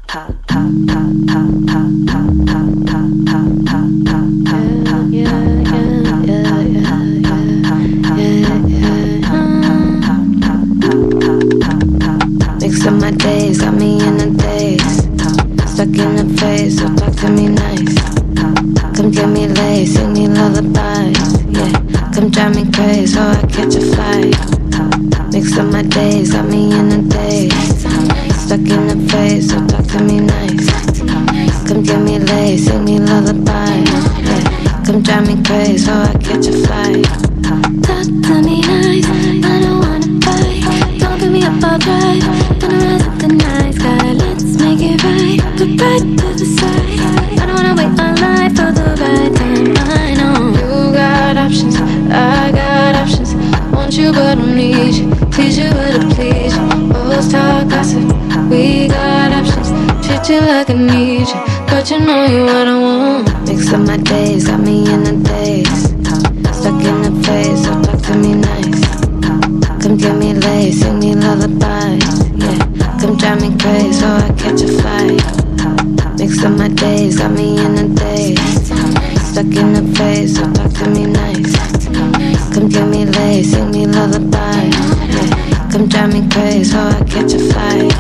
Mix up my days, got me in a daze. Stuck in a phase, so talk to me nice. Come get me laid, sing me lullabies. Yeah, come drive me crazy, so I catch a flight. Mix up my days, got me in a daze. Stuck in a phase, so talk to me nice. Come get me laid, sing me lullabies. Yeah, come drive me crazy, so I catch a flight. Talk to me nice, I don't wanna fight. Don't pick me up, I'll drive. Gonna rise up the night sky, let's make it right. Put right to the side. I don't wanna wait my life for the right time. I know you got options, I got options. Want you but don't need you. Teach you but to please you. Always talk gossip, we got options. Treat you like I need you, but you know you what I want. Mix up my days, got me in a daze. Stuck in a phase, so talk to me nice. Come get me laid, sing me lullabies. Yeah, come drive me crazy, so I catch a flight. Mix up my days, got me in a daze. Stuck in a phase, so talk to me nice. Come get me laid, sing me lullabies. Yeah, come drive me crazy, so I catch a flight.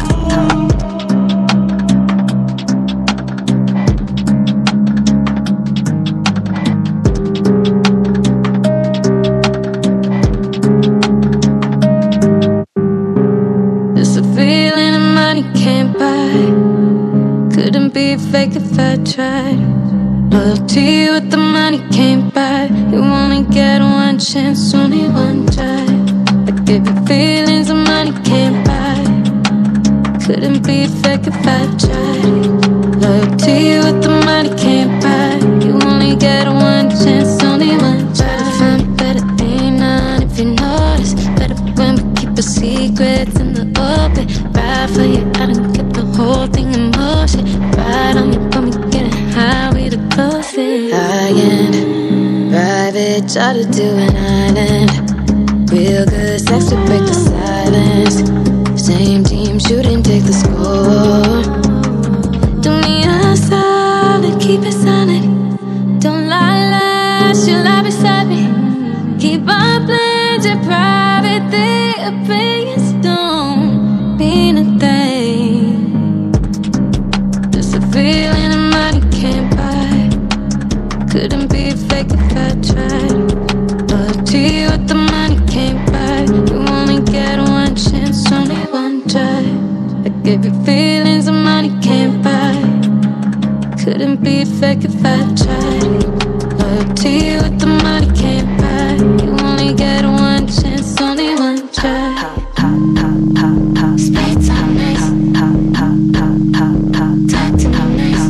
Couldn't be fake if I tried. Loyalty with the money can't buy. You only get one chance, only one try. I give you feelings the money can't buy. Couldn't be fake if I tried. Loyalty with the money can't buy. You only get one chance, only one try. To find better ain't none if you notice. Better when we keep our secrets in the open. Ride for you, I done kept the whole thing in motion. Ride on you, got me getting high, we the closest. High-end, private, try to do an island. Real good sex to break the silence. Same team shooting, take the score. Do me a solid, keep it solid. Don't lie, she'll lie beside me. Keep our plans your private thing. Opinions don't mean a thing. Just a feeling the money can't buy. Couldn't be fake if I tried. Loyalty with the money can't buy. You only get one chance, only one try. I give you feelings the money can't buy. Couldn't be fake if I tried. Loyalty with the money can't buy. You only get one chance, only one try. Speak to me nice. Talk to me nice.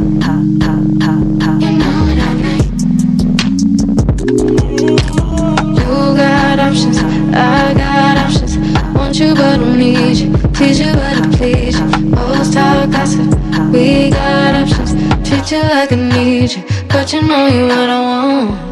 You know what I like. You got options, I got options. Want you but don't need you. Teach you but to please you. Always talk gossip, we got options. Treat you like I need you, but you know you what I want.